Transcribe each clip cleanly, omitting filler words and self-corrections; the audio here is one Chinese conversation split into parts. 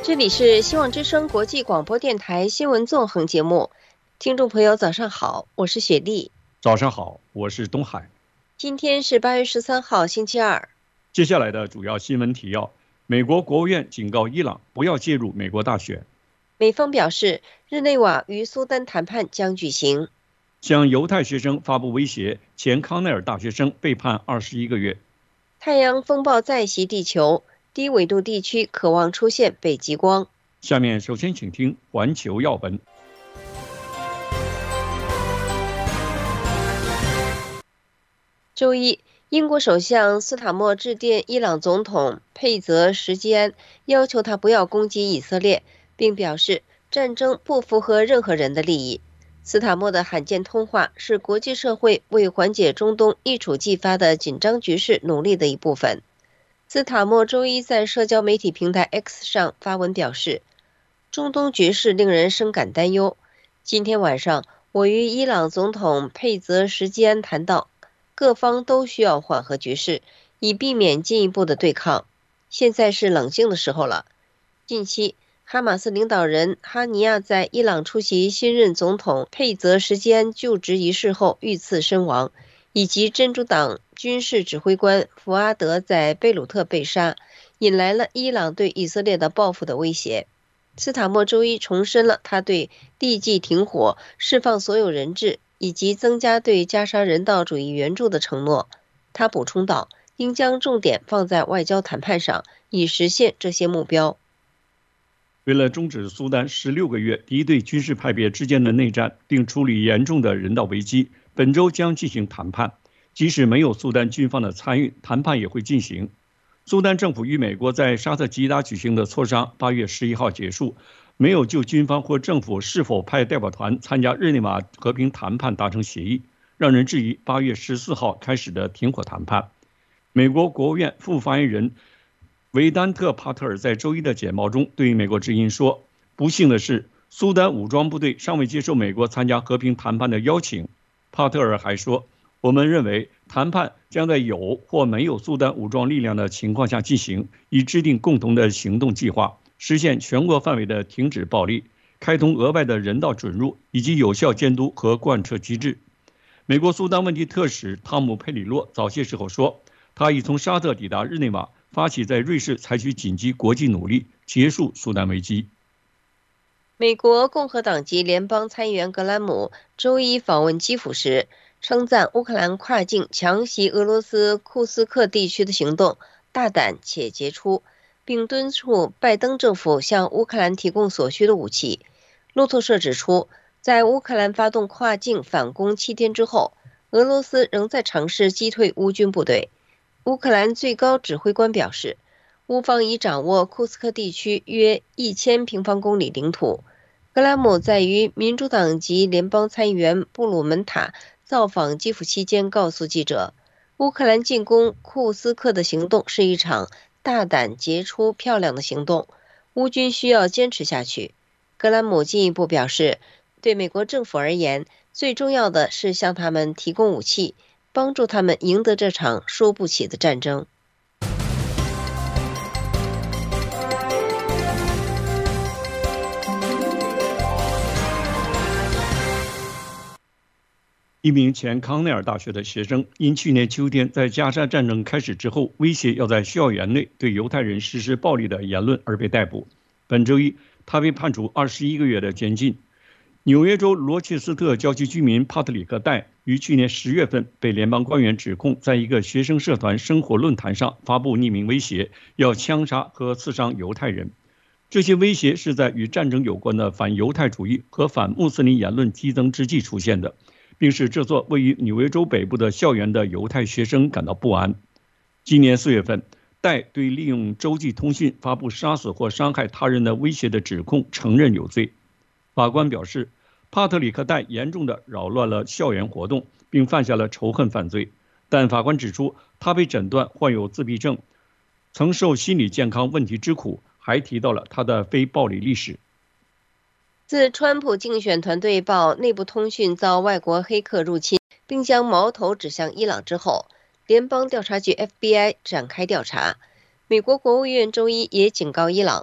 这里是希望之声国际广播电台新闻纵横节目，听众朋友早上好，我是雪莉。 早上好，我是东海。 今天是8月13号星期二。 接下来的主要新闻提要：美国国务院警告伊朗不要介入美国大选。 美方表示，日内瓦与苏丹谈判将举行。 向犹太学生发布威胁，前康奈尔大学生被判21个月。 太阳风暴再袭地球，低纬度地区可望出现北极光。 下面首先请听环球要闻。 周一，英国首相斯塔默致电伊朗总统佩泽什基安，要求他不要攻击以色列，并表示战争不符合任何人的利益。斯塔默的罕见通话是国际社会为缓解中东一触即发的紧张局势努力的一部分。斯塔默周一在社交媒体平台 X 上发文表示，中东局势令人深感担忧。今天晚上，我与伊朗总统佩泽什基安谈到，各方都需要缓和局势，以避免进一步的对抗。现在是冷静的时候了。近期，哈马斯领导人哈尼亚在伊朗出席新任总统佩泽什基安就职仪式后遇刺身亡，以及真主党军事指挥官福阿德在贝鲁特被杀，引来了伊朗对以色列的报复的威胁。斯塔默周一重申了他对立即停火、释放所有人质以及增加对加沙人道主义援助的承诺。他补充道，应将重点放在外交谈判上，以实现这些目标。 为了终止苏丹16个月敌对军事派别之间的内战，并处理严重的人道危机，本周将进行谈判。即使没有苏丹军方的参与，谈判也会进行。苏丹政府与美国在沙特吉达举行的磋商8月11号结束，没有就军方或政府是否派代表团参加日内瓦和平谈判达成协议，让人质疑8月14号开始的停火谈判。美国国务院副发言人维丹特·帕特尔在周一的简报中对美国之音说，不幸的是，苏丹武装部队尚未接受美国参加和平谈判的邀请。帕特尔还说，我们认为谈判将在有或没有苏丹武装力量的情况下进行，以制定共同的行动计划，实现全国范围的停止暴力，开通额外的人道准入以及有效监督和贯彻机制。美国苏丹问题特使汤姆·佩里洛早些时候说，他已从沙特抵达日内瓦，发起在瑞士采取紧急国际努力，结束苏丹危机。 美国共和党籍联邦参议员格兰姆周一访问基辅时，称赞乌克兰跨境强袭俄罗斯库斯克地区的行动大胆且杰出，并敦促拜登政府向乌克兰提供所需的武器。路透社指出，在乌克兰发动跨境反攻7天之后，俄罗斯仍在尝试击退乌军部队。乌克兰最高指挥官表示，乌方已掌握库斯克地区约1000平方公里领土。格拉姆在与民主党籍联邦参议员布鲁门塔造访基辅期间告诉记者，乌克兰进攻库斯克的行动是一场大胆、杰出、漂亮的行动，乌军需要坚持下去。格兰姆进一步表示，对美国政府而言，最重要的是向他们提供武器，帮助他们赢得这场输不起的战争。 一名前康奈尔大学的学生因去年秋天在加沙战争开始之后威胁要在校园内对犹太人实施暴力的言论而被逮捕。本周一，他被判处21个月的监禁。纽约州罗切斯特郊区居民帕特里克·戴于去年10月份被联邦官员指控在一个学生社团生活论坛上发布匿名威胁，要枪杀和刺伤犹太人。这些威胁是在与战争有关的反犹太主义和反穆斯林言论激增之际出现的，并使这座位于纽约州北部的校园的犹太学生感到不安。今年4月份，戴对利用洲际通讯发布杀死或伤害他人的威胁的指控承认有罪。法官表示，帕特里克·戴严重地扰乱了校园活动，并犯下了仇恨犯罪。但法官指出，他被诊断患有自闭症，曾受心理健康问题之苦，还提到了他的非暴力历史。 自川普竞选团队报内部通讯遭外国黑客入侵，并将矛头指向伊朗之后，联邦调查局 FBI 展开调查。美国国务院周一也警告伊朗，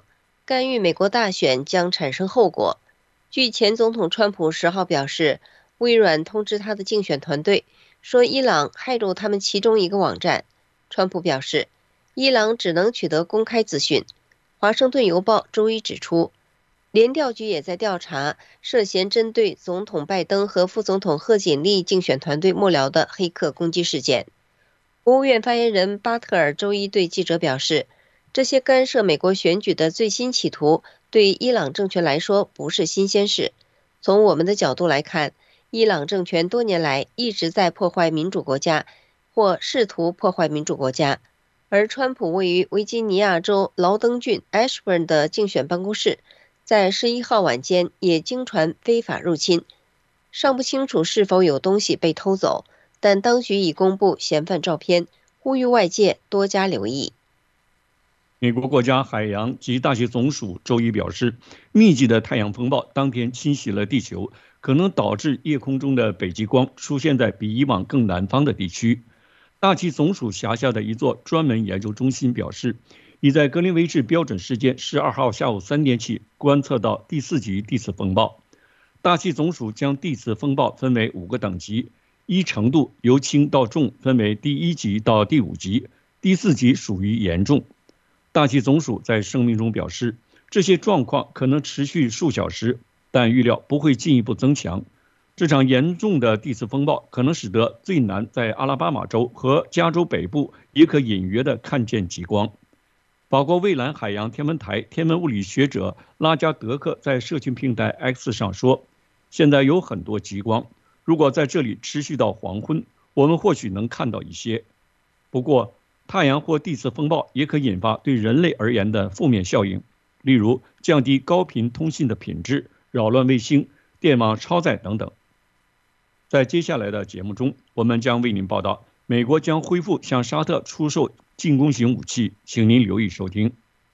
干预美国大选将产生后果。据前总统川普10号表示，微软通知他的竞选团队说伊朗骇入他们其中一个网站。川普表示，伊朗只能取得公开资讯。华盛顿邮报周一指出，联调局也在调查涉嫌针对总统拜登和副总统贺锦丽竞选团队幕僚的黑客攻击事件。国务院发言人巴特尔周一对记者表示，这些干涉美国选举的最新企图对伊朗政权来说不是新鲜事。从我们的角度来看，伊朗政权多年来一直在破坏民主国家或试图破坏民主国家。而川普位于维吉尼亚州劳登郡 Ashburn 的竞选办公室在11号晚间也经传非法入侵，尚不清楚是否有东西被偷走，但当局已公布嫌犯照片，呼吁外界多加留意。 美国国家海洋及大气总署周一表示，密集的太阳风暴当天侵袭了地球，可能导致夜空中的北极光出现在比以往更南方的地区。大气总署辖下的一座专门研究中心表示，已在格林威治标准时间12号下午3点起观测到第4级地磁风暴。大气总署将地磁风暴分为5个等级，依程度由轻到重分为第1级到第5级，第4级属于严重。大气总署在声明中表示，这些状况可能持续数小时，但预料不会进一步增强。这场严重的地磁风暴可能使得最南在阿拉巴马州和加州北部也可隐约地看见极光。法国蔚蓝海洋天文台天文物理学者拉加德克在社群平台 X 上说，现在有很多极光，如果在这里持续到黄昏，我们或许能看到一些。不过太阳或地磁风暴也可引发对人类而言的负面效应，例如降低高频通信的品质、扰乱卫星、电网超载等等。在接下来的节目中，我们将为您报道，美国将恢复向沙特出售进攻型武器，请您留意收听。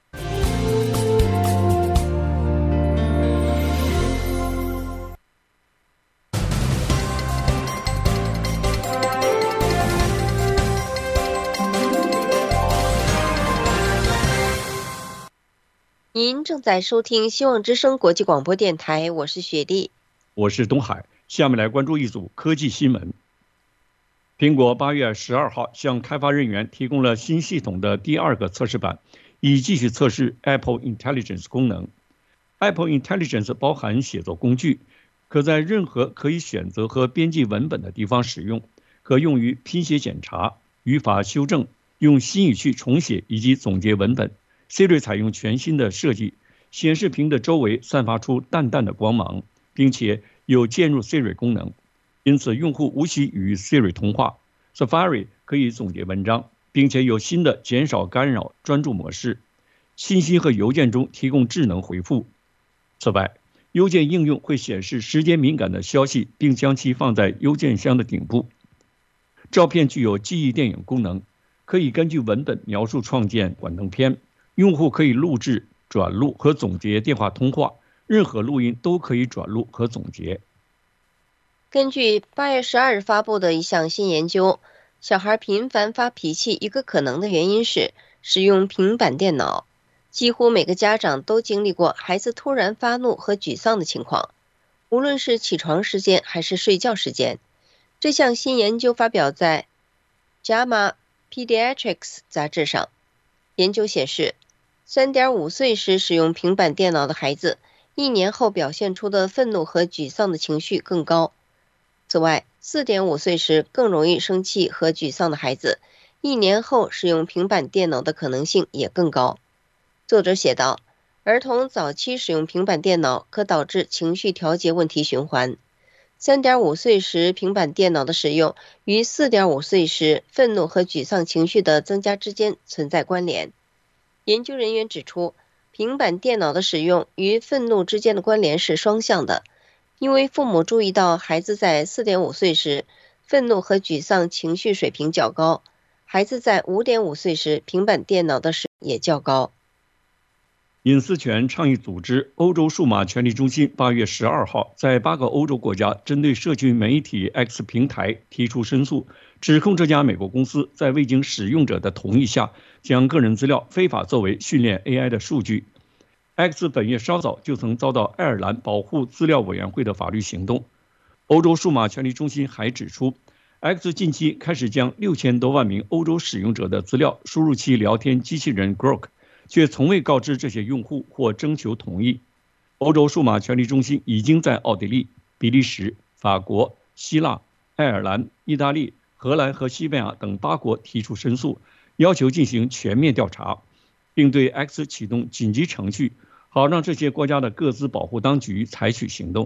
您正在收听希望之声国际广播电台，我是雪莉， 我是东海。下面来关注一组科技新闻。苹果8月12号向开发人员提供了新系统的第2个测试版，以继续测试 Apple Intelligence 功能。Apple Intelligence 包含写作工具，可在任何可以选择和编辑文本的地方使用，可用于拼写检查、语法修正、用新语句重写以及总结文本。Siri 采用全新的设计，显示屏的周围散发出淡淡的光芒，并且有键入 Siri 功能，因此用户无需与 Siri 通话。Safari 可以总结文章，并且有新的减少干扰专注模式。信息和邮件中提供智能回复。此外，邮件应用会显示时间敏感的消息，并将其放在邮件箱的顶部。照片具有记忆电影功能，可以根据文本描述创建幻灯片。用户可以录制、转录和总结电话通话，任何录音都可以转录和总结。 根据8月12日发布的一项新研究，小孩频繁发脾气一个可能的原因是使用平板电脑。几乎每个家长都经历过孩子突然发怒和沮丧的情况，无论是起床时间还是睡觉时间。这项新研究发表在《JAMA Pediatrics》杂志上。研究显示，3.5岁时使用平板电脑的孩子，1年后表现出的愤怒和沮丧的情绪更高。此外，4.5岁时更容易生气和沮丧的孩子，1年后使用平板电脑的可能性也更高。作者写道，儿童早期使用平板电脑可导致情绪调节问题循环。3.5岁时平板电脑的使用与4.5岁时愤怒和沮丧情绪的增加之间存在关联。研究人员指出，平板电脑的使用与愤怒之间的关联是双向的，因为父母注意到孩子在4.5岁时愤怒和沮丧情绪水平较高，孩子在5.5岁时平板电脑的使用也较高。 隐私权倡议组织欧洲数码权利中心8月12号在8个欧洲国家针对社群媒体 X 平台提出申诉，指控这家美国公司在未经使用者的同意下，将个人资料非法作为训练 AI 的数据。 X 本月稍早就曾遭到爱尔兰保护资料委员会的法律行动。欧洲数码权利中心还指出， X 近期开始将6000多万名欧洲使用者的资料输入其聊天机器人 Grok， 却从未告知这些用户或征求同意。欧洲数码权利中心已经在奥地利、比利时、法国、希腊、爱尔兰、意大利、荷兰和西班牙等8国提出申诉，要求进行全面调查，并对 X 启动紧急程序，好让这些国家的各自保护当局采取行动。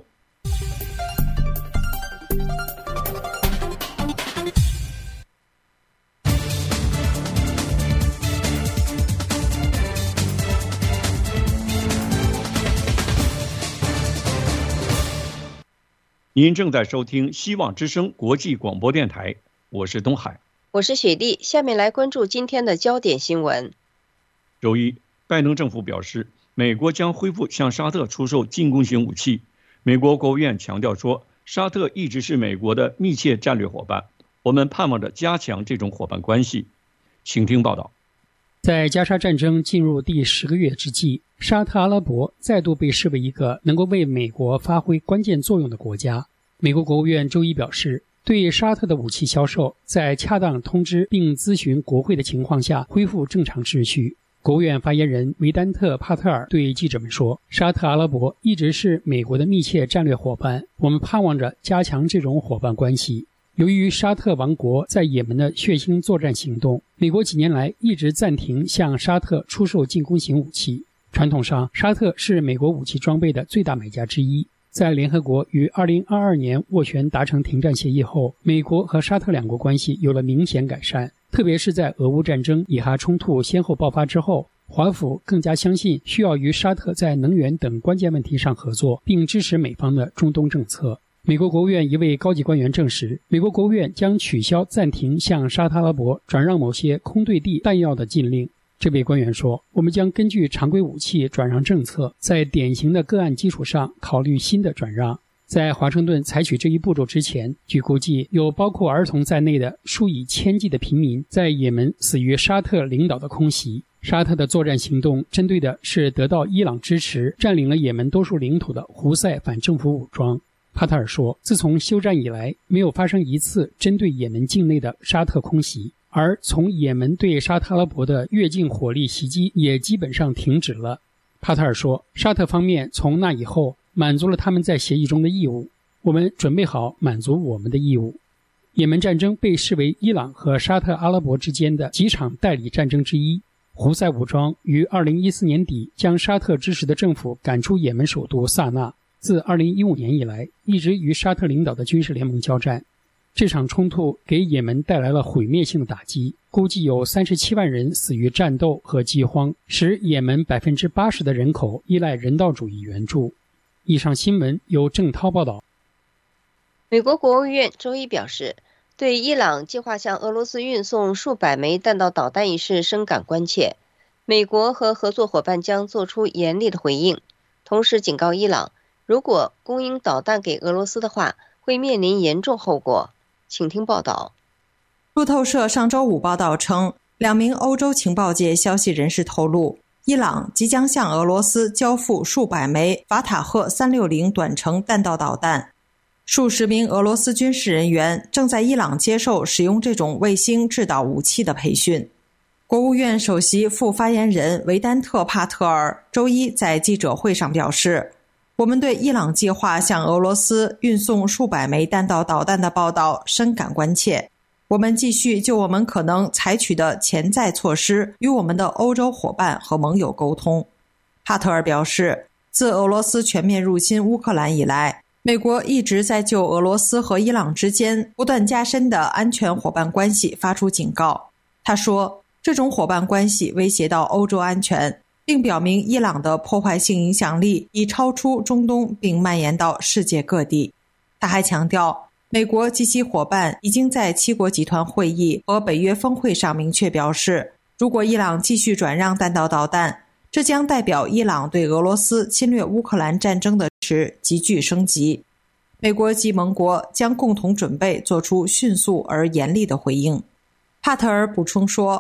您正在收听希望之声国际广播电台，我是东海， 我是雪莉。下面来关注今天的焦点新闻。 周一，拜登政府表示，美国将恢复向沙特出售进攻型武器。美国国务院强调说，沙特一直是美国的密切战略伙伴，我们盼望着加强这种伙伴关系。请听报道。 在加沙战争进入第10个月之际，沙特阿拉伯再度被视为一个能够为美国发挥关键作用的国家。美国国务院周一表示，对沙特的武器销售在恰当通知并咨询国会的情况下恢复正常秩序。国务院发言人维丹特·帕特尔对记者们说，沙特阿拉伯一直是美国的密切战略伙伴，我们盼望着加强这种伙伴关系。由于沙特王国在也门的血腥作战行动，美国几年来一直暂停向沙特出售进攻型武器。传统上，沙特是美国武器装备的最大买家之一。在联合国于2022年斡旋达成停战协议后，美国和沙特两国关系有了明显改善，特别是在俄乌战争、以哈冲突先后爆发之后，华府更加相信需要与沙特在能源等关键问题上合作，并支持美方的中东政策。美国国务院一位高级官员证实，美国国务院将取消暂停向沙特阿拉伯转让某些空对地弹药的禁令。这位官员说，我们将根据常规武器转让政策，在典型的个案基础上考虑新的转让。在华盛顿采取这一步骤之前，据估计有包括儿童在内的数以千计的平民在也门死于沙特领导的空袭。沙特的作战行动针对的是得到伊朗支持、占领了也门多数领土的胡塞反政府武装。帕特尔说，自从休战以来，没有发生一次针对也门境内的沙特空袭，而从也门对沙特阿拉伯的越境火力袭击也基本上停止了。帕特尔说，沙特方面从那以后满足了他们在协议中的义务，我们准备好满足我们的义务。也门战争被视为伊朗和沙特阿拉伯之间的几场代理战争之一。胡塞武装于2014年底将沙特支持的政府赶出也门首都萨那，自2015年以来一直与沙特领导的军事联盟交战。这场冲突给也门带来了毁灭性的打击，估计有37万人死于战斗和饥荒，使也门80%的人口依赖人道主义援助。以上新闻由郑涛报道。 美国国务院周一表示，对伊朗计划向俄罗斯运送数百枚弹道导弹一事深感关切，美国和合作伙伴将做出严厉的回应，同时警告伊朗，如果供应导弹给俄罗斯的话，会面临严重后果。请听报道。 路透社上周五报道称，2名欧洲情报界消息人士透露，伊朗即将向俄罗斯交付数百枚法塔赫360短程弹道导弹。数十名俄罗斯军事人员正在伊朗接受使用这种卫星制导武器的培训。国务院首席副发言人维丹特·帕特尔周一在记者会上表示，我们对伊朗计划向俄罗斯运送数百枚弹道导弹的报道深感关切。我们继续就我们可能采取的潜在措施与我们的欧洲伙伴和盟友沟通。帕特尔表示，自俄罗斯全面入侵乌克兰以来，美国一直在就俄罗斯和伊朗之间不断加深的安全伙伴关系发出警告。他说，这种伙伴关系威胁到欧洲安全，并表明伊朗的破坏性影响力已超出中东并蔓延到世界各地。他还强调，美国及其伙伴已经在7国集团会议和北约峰会上明确表示，如果伊朗继续转让弹道导弹，这将代表伊朗对俄罗斯侵略乌克兰战争的支持急剧升级。美国及盟国将共同准备做出迅速而严厉的回应。帕特尔补充说，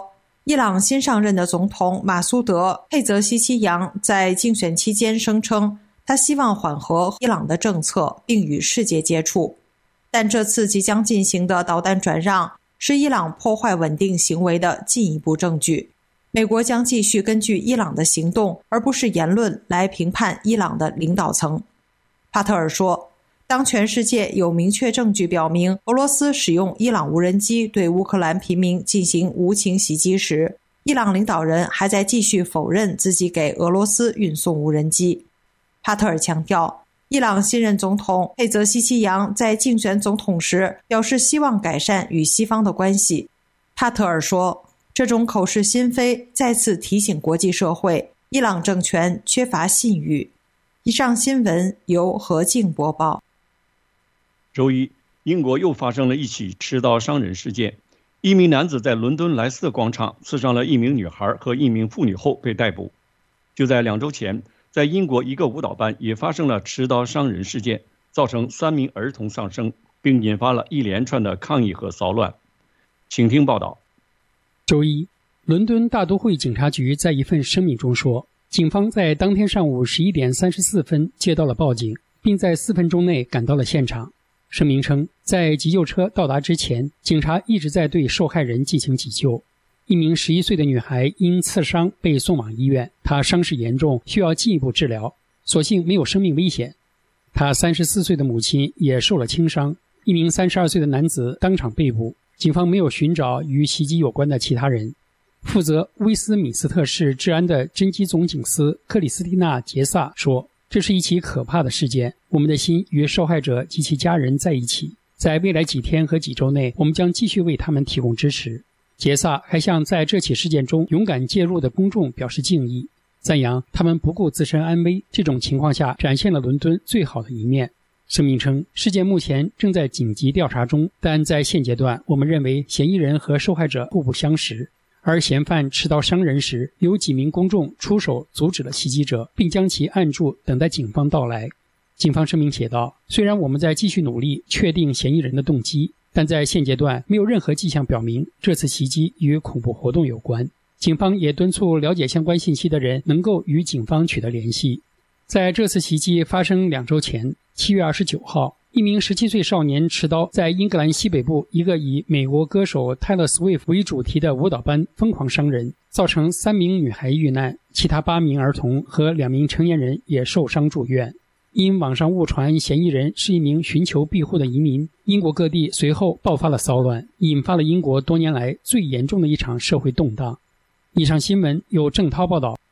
伊朗新上任的总统马苏德·佩泽西奇扬在竞选期间声称，他希望缓和伊朗的政策并与世界接触。但这次即将进行的导弹转让是伊朗破坏稳定行为的进一步证据。美国将继续根据伊朗的行动而不是言论来评判伊朗的领导层。帕特尔说，当全世界有明确证据表明俄罗斯使用伊朗无人机对乌克兰平民进行无情袭击时，伊朗领导人还在继续否认自己给俄罗斯运送无人机。帕特尔强调，伊朗新任总统佩泽西奇扬在竞选总统时表示希望改善与西方的关系。帕特尔说，这种口是心非再次提醒国际社会，伊朗政权缺乏信誉。以上新闻由何静播报。 周一，英国又发生了一起持刀伤人事件。一名男子在伦敦莱斯特广场刺伤了一名女孩和一名妇女后被逮捕。就在2周前，在英国一个舞蹈班也发生了持刀伤人事件，造成3名儿童丧生，并引发了一连串的抗议和骚乱。请听报道。 周一，伦敦大都会警察局在一份声明中说，警方在当天上午11点34分接到了报警，并在4分钟内赶到了现场。声明称，在急救车到达之前，警察一直在对受害人进行急救。一名11岁的女孩因刺伤被送往医院，她伤势严重，需要进一步治疗，所幸没有生命危险。她34岁的母亲也受了轻伤。一名32岁的男子当场被捕，警方没有寻找与袭击有关的其他人。负责威斯敏斯特市治安的侦缉总警司克里斯蒂娜·杰萨说，这是一起可怕的事件，我们的心与受害者及其家人在一起。在未来几天和几周内，我们将继续为他们提供支持。杰萨还向在这起事件中勇敢介入的公众表示敬意，赞扬他们不顾自身安危，这种情况下展现了伦敦最好的一面。声明称，事件目前正在紧急调查中，但在现阶段，我们认为嫌疑人和受害者互不相识。而嫌犯持刀伤人时，有几名公众出手阻止了袭击者，并将其按住，等待警方到来。警方声明写道，虽然我们在继续努力确定嫌疑人的动机，但在现阶段没有任何迹象表明这次袭击与恐怖活动有关。警方也敦促了解相关信息的人能够与警方取得联系。在这次袭击发生2周前，7月29号，一名17岁少年持刀在英格兰西北部一个以美国歌手泰勒·斯威夫为主题的舞蹈班疯狂伤人，造成3名女孩遇难，其他8名儿童和2名成年人也受伤住院。因网上误传嫌疑人是一名寻求庇护的移民，英国各地随后爆发了骚乱，引发了英国多年来最严重的一场社会动荡。以上新闻由郑涛报道。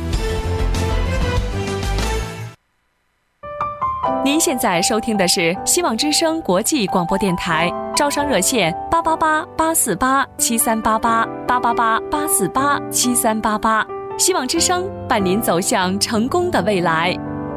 您现在收听的是希望之声国际广播电台，招商热线888-848-7388，888-848-7388，希望之声伴您走向成功的未来。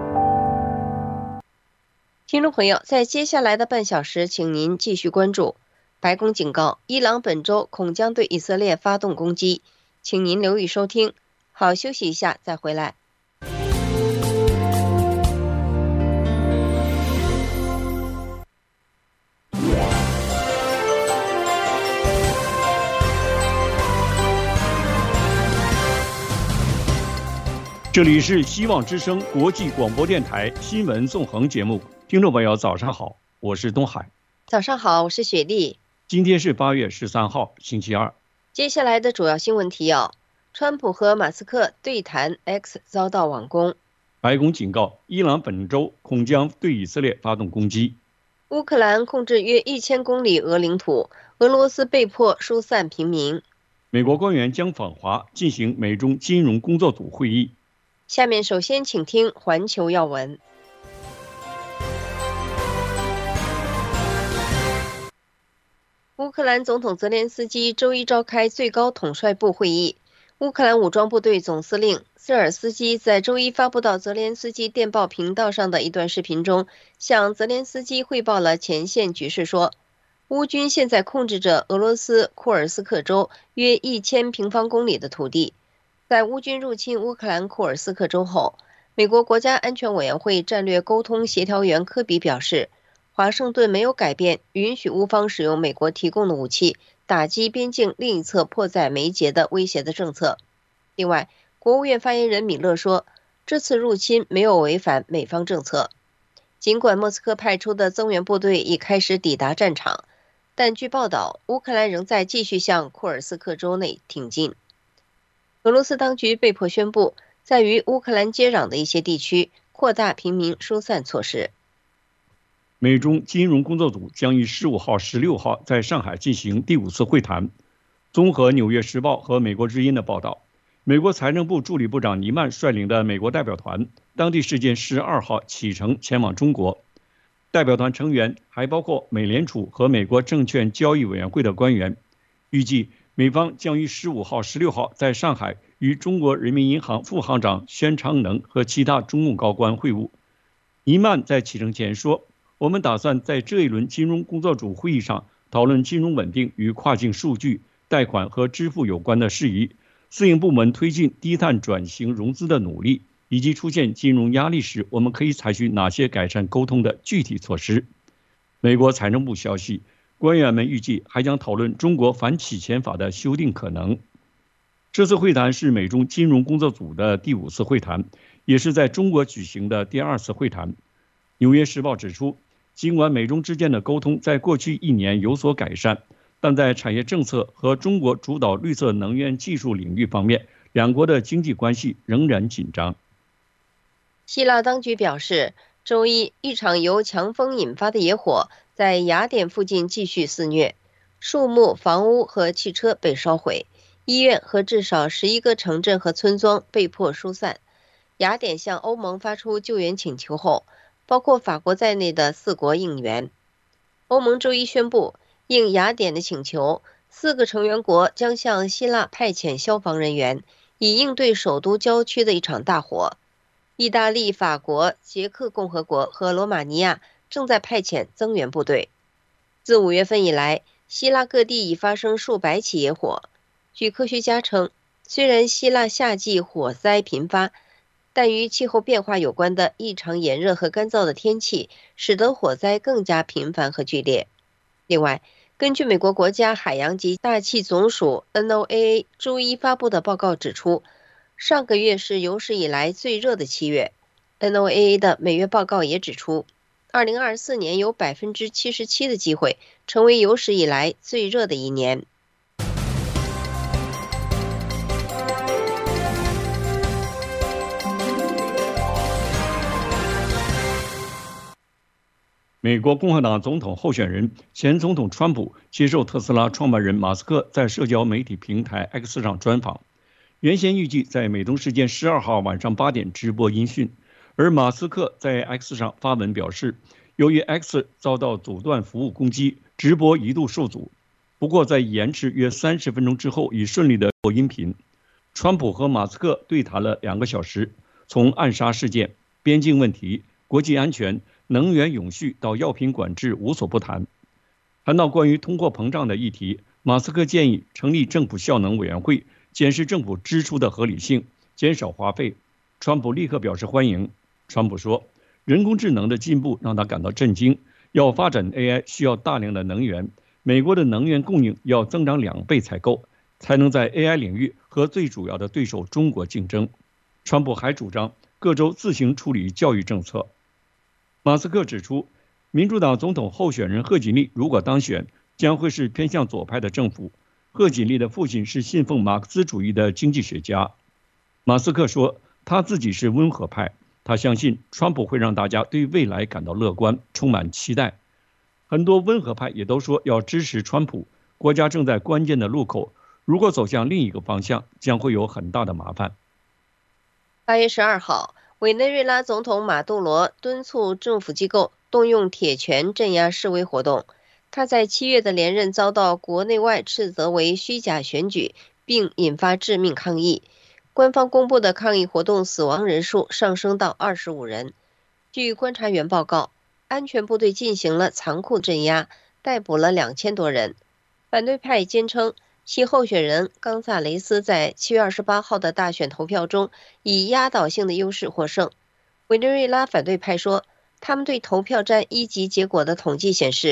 听众朋友，在接下来的半小时，请您继续关注。白宫警告，伊朗本周恐将对以色列发动攻击，请您留意收听。好，休息一下再回来。 这里是希望之声国际广播电台新闻纵横节目，听众朋友早上好，我是东海。 早上好，我是雪莉。 今天是8月13号，星期二。 接下来的主要新闻提要：川普和马斯克对谈 X 遭到网攻； 白宫警告，伊朗本周恐将对以色列发动攻击； 乌克兰控制约1000公里俄领土，俄罗斯被迫疏散平民； 美国官员将访华进行美中金融工作组会议。 下面首先请听环球要闻。乌克兰总统泽连斯基周一召开最高统帅部会议。乌克兰武装部队总司令瑟尔斯基在周一发布到泽连斯基电报频道上的一段视频中，向泽连斯基汇报了前线局势，说乌军现在控制着俄罗斯库尔斯克州约1000平方公里的土地。在乌军入侵乌克兰库尔斯克州后，美国国家安全委员会战略沟通协调员科比表示，华盛顿没有改变允许乌方使用美国提供的武器打击边境另一侧迫在眉睫的威胁的政策。另外，国务院发言人米勒说，这次入侵没有违反美方政策。尽管莫斯科派出的增援部队已开始抵达战场，但据报道，乌克兰仍在继续向库尔斯克州内挺进。俄罗斯当局被迫宣布，在与乌克兰接壤的一些地区扩大平民疏散措施。 美中金融工作组将于15号、16号在上海进行第5次会谈。综合《纽约时报》和美国之音的报道，美国财政部助理部长尼曼率领的美国代表团，当地时间12号启程前往中国。代表团成员还包括美联储和美国证券交易委员会的官员。预计美方将于15号、16号在上海与中国人民银行副行长宣昌能和其他中共高官会晤。尼曼在启程前说，我们打算在这一轮金融工作组会议上讨论金融稳定与跨境数据、贷款和支付有关的事宜，私营部门推进低碳转型融资的努力，以及出现金融压力时我们可以采取哪些改善沟通的具体措施。美国财政部消息，官员们预计还将讨论中国反洗钱法的修订可能。这次会谈是美中金融工作组的第5次会谈，也是在中国举行的第2次会谈。纽约时报指出，尽管美中之间的沟通在过去1年有所改善，但在产业政策和中国主导绿色能源技术领域方面，两国的经济关系仍然紧张。 希腊当局表示，周一一场由强风引发的野火在雅典附近继续肆虐，树木、房屋和汽车被烧毁，医院和至少11个城镇和村庄被迫疏散。雅典向欧盟发出救援请求后，包括法国在内的4国应援。欧盟周一宣布，应雅典的请求，4个成员国将向希腊派遣消防人员，以应对首都郊区的一场大火。意大利、法国、捷克共和国和罗马尼亚正在派遣增援部队。自5月份以来，希腊各地已发生数百起野火。据科学家称，虽然希腊夏季火灾频发，但与气候变化有关的异常炎热和干燥的天气，使得火灾更加频繁和剧烈。另外，根据美国国家海洋及大气总署 NOAA 周一发布的报告指出，上个月是有史以来最热的7月。NOAA 的每月报告也指出，2024年有 77% 的机会成为有史以来最热的一年。 美国共和党总统候选人、前总统川普接受特斯拉创办人马斯克在社交媒体平台 X 上专访。原先预计在美东时间12号晚上8点直播音讯，而马斯克在 X 上发文表示，由于 X 遭到阻断服务攻击，直播一度受阻。不过在延迟约30分钟之后，已顺利的播音频。川普和马斯克对谈了2个小时，从暗杀事件、边境问题、国际安全、能源永续到药品管制无所不谈。谈到关于通货膨胀的议题，马斯克建议成立政府效能委员会，检视政府支出的合理性，减少花费。川普立刻表示欢迎。川普说，人工智能的进步让他感到震惊，要发展 AI 需要大量的能源，美国的能源供应要增长2倍才够，才能在 AI 领域和最主要的对手中国竞争。川普还主张各州自行处理教育政策。马斯克指出，民主党总统候选人贺锦丽如果当选，将会是偏向左派的政府。贺锦丽的父亲是信奉马克思主义的经济学家。马斯克说，他自己是温和派，他相信川普会让大家对未来感到乐观，充满期待。很多温和派也都说要支持川普，国家正在关键的路口，如果走向另一个方向，将会有很大的麻烦。 8月12号，委内瑞拉总统马杜罗敦促政府机构动用铁拳镇压示威活动。他在7月的连任遭到国内外斥责为虚假选举，并引发致命抗议。官方公布的抗议活动死亡人数上升到25人。据观察员报告，安全部队进行了残酷镇压，逮捕了2000多人。反对派坚称，其候选人冈萨雷斯在7月28号的大选投票中以压倒性的优势获胜。委内瑞拉反对派说，他们对投票站1级结果的统计显示，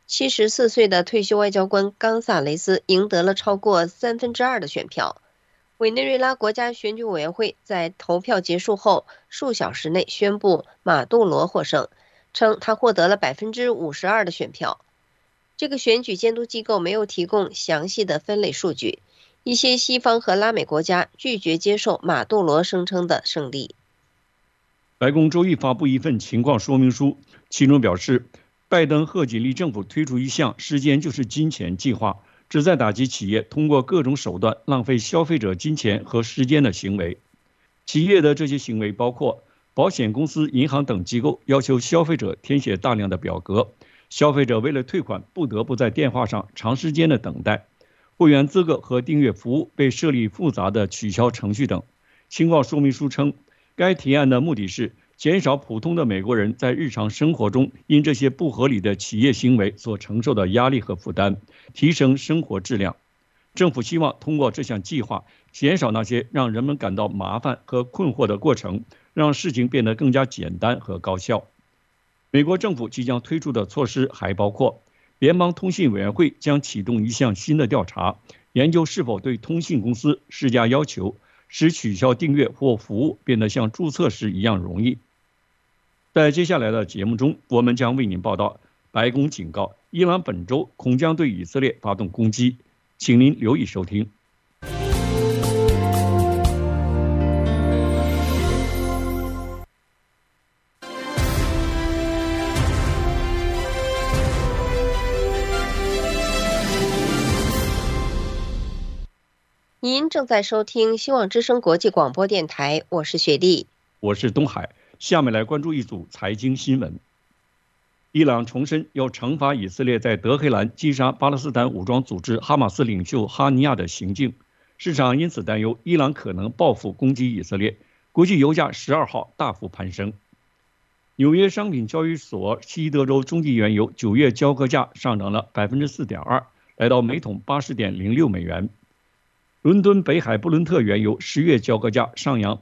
74岁的退休外交官冈萨雷斯赢得了超过2/3的选票。委内瑞拉国家选举委员会在投票结束后数小时内宣布马杜罗获胜，称他获得了52%的选票。这个选举监督机构没有提供详细的分类数据。一些西方和拉美国家拒绝接受马杜罗声称的胜利。 白宫周一发布一份情况说明书，其中表示，拜登贺锦丽政府推出一项时间就是金钱计划，旨在打击企业通过各种手段浪费消费者金钱和时间的行为。企业的这些行为包括保险公司、银行等机构要求消费者填写大量的表格，消费者为了退款不得不在电话上长时间的等待，会员资格和订阅服务被设立复杂的取消程序等。情况说明书称，该提案的目的是减少普通的美国人在日常生活中因这些不合理的企业行为所承受的压力和负担，提升生活质量。政府希望通过这项计划，减少那些让人们感到麻烦和困惑的过程，让事情变得更加简单和高效。美国政府即将推出的措施还包括，联邦通信委员会将启动一项新的调查，研究是否对通信公司施加要求，使取消订阅或服务变得像注册时一样容易。在接下来的节目中，我们将为您报道，白宫警告伊朗本周恐将对以色列发动攻击，请您留意收听。 您正在收听希望之声国际广播电台，我是雪莉， 我是东海。下面来关注一组财经新闻。伊朗重申要惩罚以色列在德黑兰击杀巴勒斯坦武装组织哈马斯领袖哈尼亚的行径，市场因此担忧伊朗可能报复攻击以色列。国际油价12号大幅攀升。纽约商品交易所西德州中级原油9月交割价上涨了 4.2%， 来到每桶 80.06 美元。伦敦北海布伦特原油10月交割价上扬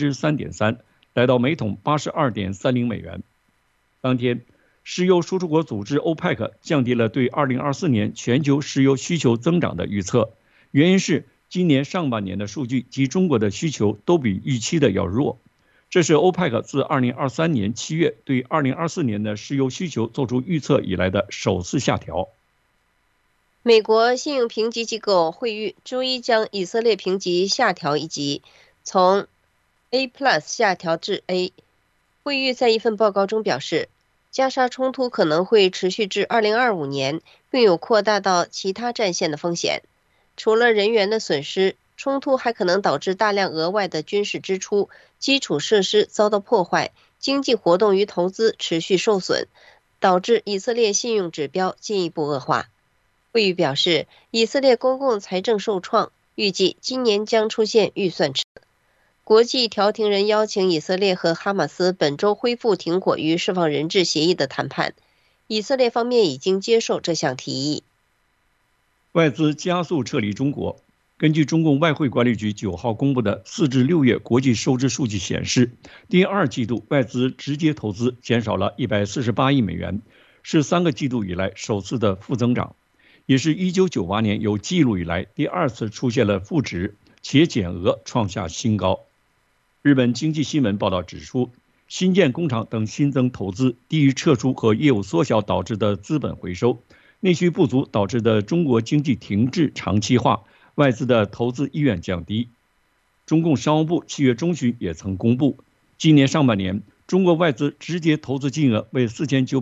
3.3%， 来到每桶 82.30 美元。当天，石油输出国组织欧佩克降低了对2024年全球石油需求增长的预测，原因是今年上半年的数据及中国的需求都比预期的要弱。这是欧佩克自2023年7月对2024年的石油需求做出预测以来的首次下调。 美国信用评级机构惠誉周一将以色列评级下调一级，从 A+ 下调至 A。 惠誉在一份报告中表示，加沙冲突可能会持续至2025年，并有扩大到其他战线的风险。除了人员的损失，冲突还可能导致大量额外的军事支出，基础设施遭到破坏，经济活动与投资持续受损，导致以色列信用指标进一步恶化。惠誉表示，以色列公共财政受创，预计今年将出现预算赤字。国际调停人邀请以色列和哈马斯本周恢复停火与释放人质协议的谈判，以色列方面已经接受这项提议。 外资加速撤离中国。根据中共外汇管理局9号公布的4至6月国际收支数据显示，第二季度外资直接投资减少了148亿美元，是3个季度以来首次的负增长，也是1998年有记录以来第二次出现了负值，且减额创下新高。日本经济新闻报道指出，新建工厂等新增投资低于撤出和业务缩小导致的资本回收，内需不足导致的中国经济停滞长期化，外资的投资意愿降低。中共商务部7月中旬也曾公布，今年上半年中国外资直接投资金额为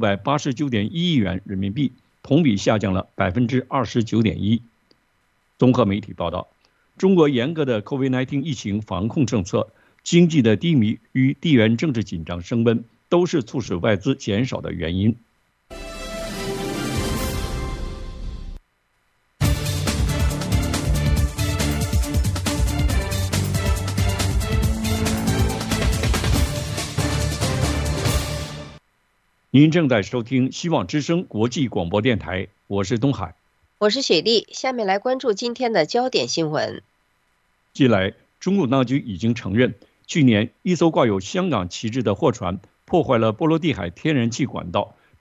4989.1亿元人民币，同比下降了 29.1%。 综合媒体报道，中国严格的 COVID-19 疫情防控政策、经济的低迷与地缘政治紧张升温，都是促使外资减少的原因。您正在收听希望之声国际广播电台，我是东海， 我是雪莉。下面来关注今天的焦点新闻。 近来，中共当局已经承认，去年一艘挂有香港旗帜的货船破坏了波罗的海天然气管道，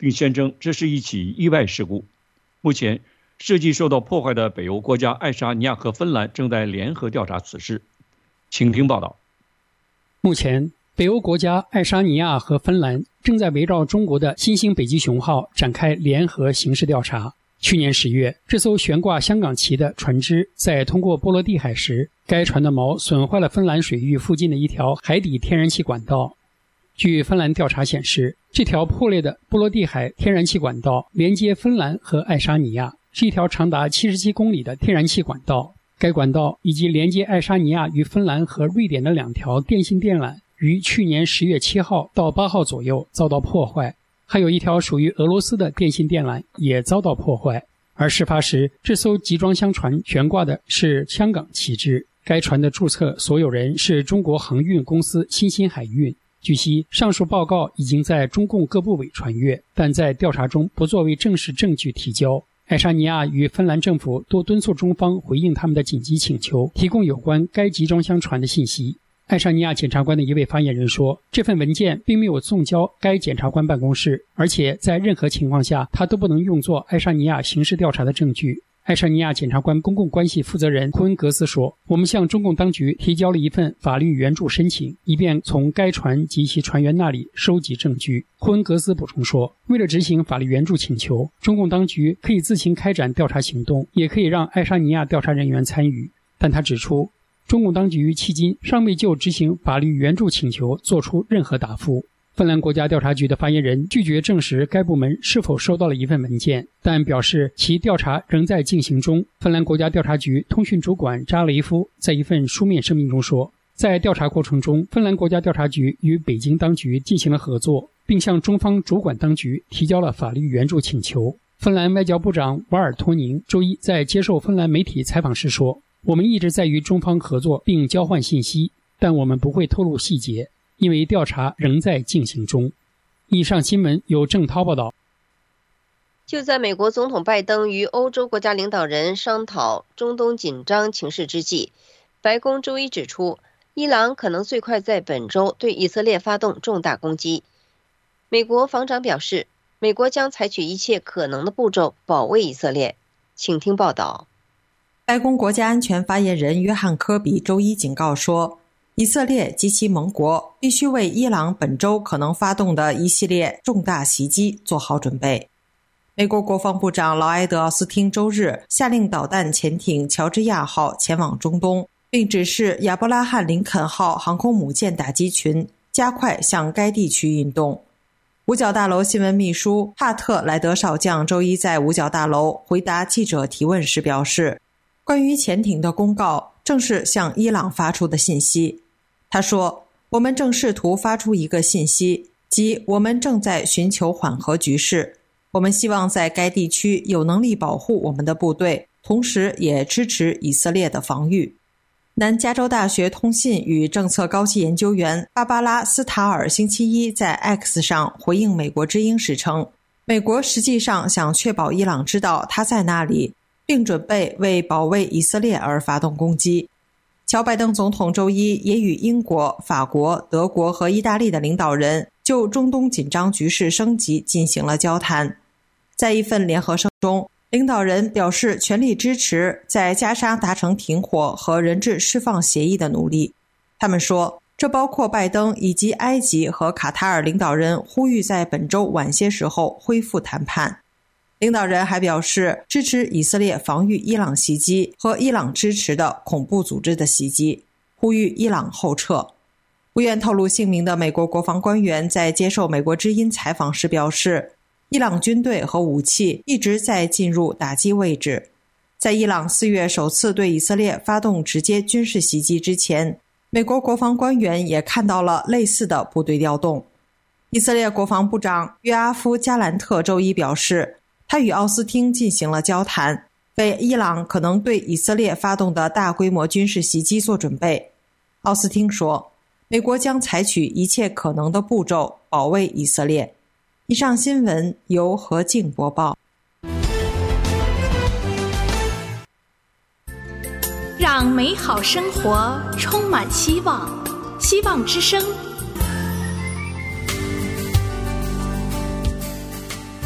并宣称这是一起意外事故。目前，设计受到破坏的北欧国家爱沙尼亚和芬兰正在联合调查此事。请听报道。 目前，北欧国家爱沙尼亚和芬兰正在围绕中国的新兴北极熊号展开联合刑事调查。去年10月，这艘悬挂香港旗的船只在通过波罗的海时，该船的锚损坏了芬兰水域附近的一条海底天然气管道。据芬兰调查显示，这条破裂的波罗的海天然气管道连接芬兰和爱沙尼亚，是一条长达77公里的天然气管道。该管道以及连接爱沙尼亚与芬兰和瑞典的2条电信电缆于去年10月7号到8号左右遭到破坏，还有一条属于俄罗斯的电信电缆也遭到破坏。而事发时，这艘集装箱船悬挂的是香港旗帜，该船的注册所有人是中国航运公司新兴海运。据悉，上述报告已经在中共各部委传阅，但在调查中不作为正式证据提交。爱沙尼亚与芬兰政府多敦促中方回应他们的紧急请求，提供有关该集装箱船的信息。爱沙尼亚检察官的一位发言人说，这份文件并没有送交该检察官办公室，而且在任何情况下，它都不能用作爱沙尼亚刑事调查的证据。爱沙尼亚检察官公共关系负责人库恩格斯说，我们向中共当局提交了一份法律援助申请，以便从该船及其船员那里收集证据。库恩格斯补充说，为了执行法律援助请求，中共当局可以自行开展调查行动，也可以让爱沙尼亚调查人员参与。但他指出，中共当局迄今尚未就执行法律援助请求作出任何答复。芬兰国家调查局的发言人拒绝证实该部门是否收到了一份文件，但表示其调查仍在进行中。芬兰国家调查局通讯主管扎雷夫在一份书面声明中说，在调查过程中，芬兰国家调查局与北京当局进行了合作，并向中方主管当局提交了法律援助请求。芬兰外交部长瓦尔托宁周一在接受芬兰媒体采访时说，我们一直在与中方合作并交换信息，但我们不会透露细节，因为调查仍在进行中。以上新闻由郑涛报道。 就在美国总统拜登与欧洲国家领导人商讨中东紧张情势之际，白宫周一指出，伊朗可能最快在本周对以色列发动重大攻击。美国防长表示，美国将采取一切可能的步骤保卫以色列。请听报道。 白宫国家安全发言人约翰·科比周一警告说，以色列及其盟国必须为伊朗本周可能发动的一系列重大袭击做好准备。美国国防部长劳埃德·奥斯汀周日下令导弹潜艇乔治亚号前往中东，并指示亚伯拉罕·林肯号航空母舰打击群加快向该地区运动。五角大楼新闻秘书帕特莱德少将周一在五角大楼回答记者提问时表示，关于潜艇的公告正是向伊朗发出的信息。他说，我们正试图发出一个信息，即我们正在寻求缓和局势，我们希望在该地区有能力保护我们的部队，同时也支持以色列的防御。南加州大学通信与政策高级研究员芭芭拉·斯塔尔星期一在 X 上回应美国之音时称，美国实际上想确保伊朗知道他在那里，并准备为保卫以色列而发动攻击。乔拜登总统周一也与英国、法国、德国和意大利的领导人就中东紧张局势升级进行了交谈。在一份联合声中，领导人表示全力支持在加沙达成停火和人质释放协议的努力。他们说，这包括拜登以及埃及和卡塔尔领导人呼吁在本周晚些时候恢复谈判。领导人还表示支持以色列防御伊朗袭击和伊朗支持的恐怖组织的袭击，呼吁伊朗后撤。不愿透露姓名的美国国防官员在接受美国之音采访时表示，伊朗军队和武器一直在进入打击位置。在伊朗4月首次对以色列发动直接军事袭击之前，美国国防官员也看到了类似的部队调动。以色列国防部长约阿夫·加兰特周一表示，他与奥斯汀进行了交谈，为伊朗可能对以色列发动的大规模军事袭击做准备。奥斯汀说，美国将采取一切可能的步骤保卫以色列。以上新闻由何静播报。 让美好生活充满希望，希望之声。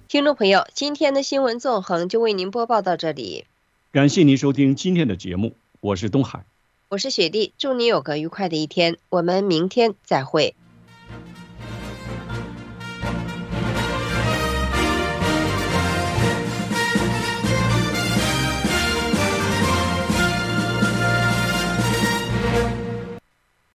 听众朋友，今天的新闻纵横就为您播报到这里。 感谢您收听今天的节目，我是东海， 我是雪莉，祝你有个愉快的一天，我们明天再会。